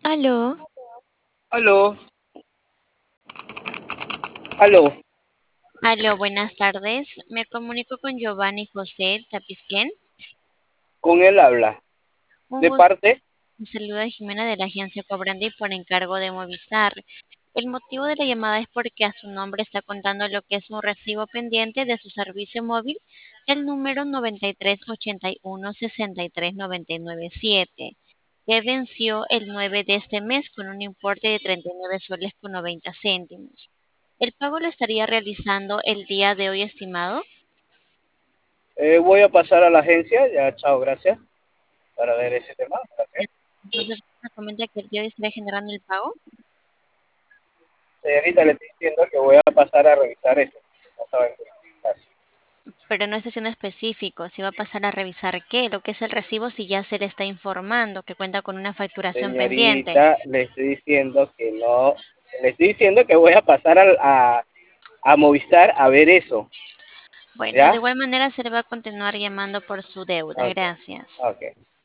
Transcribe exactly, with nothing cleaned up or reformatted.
Aló, Aló, aló, aló, buenas tardes. Me comunico con Giovanni José Tapizquén. con él habla. Un ¿De gusto. parte? Un saludo a Jimena de la agencia Cobrandi por encargo de Movistar. El motivo de la llamada es porque a su nombre está contando lo que es un recibo pendiente de su servicio móvil, el número noventa y tres ochenta y uno sesenta y tres noventa y nueve siete, que venció el nueve de este mes con un importe de treinta y nueve soles con noventa céntimos. ¿El pago lo estaría realizando el día de hoy, estimado? Eh, voy a pasar a la agencia, ya, chao, gracias, para ver ese tema. Gracias. Entonces, me comenta que el día de hoy estará generando el pago, Señorita, le estoy diciendo que voy a pasar a revisar eso. No saben qué. Gracias. pero no está siendo específico. Si va a pasar a revisar qué, lo que es el recibo, si ya se le está informando que cuenta con una facturación pendiente. Señorita, le estoy diciendo que no, le estoy diciendo que voy a pasar al- a, a Movistar a ver eso, Bueno, de ¿ya? igual manera se le va a continuar llamando por su deuda. Ok, Gracias. ok.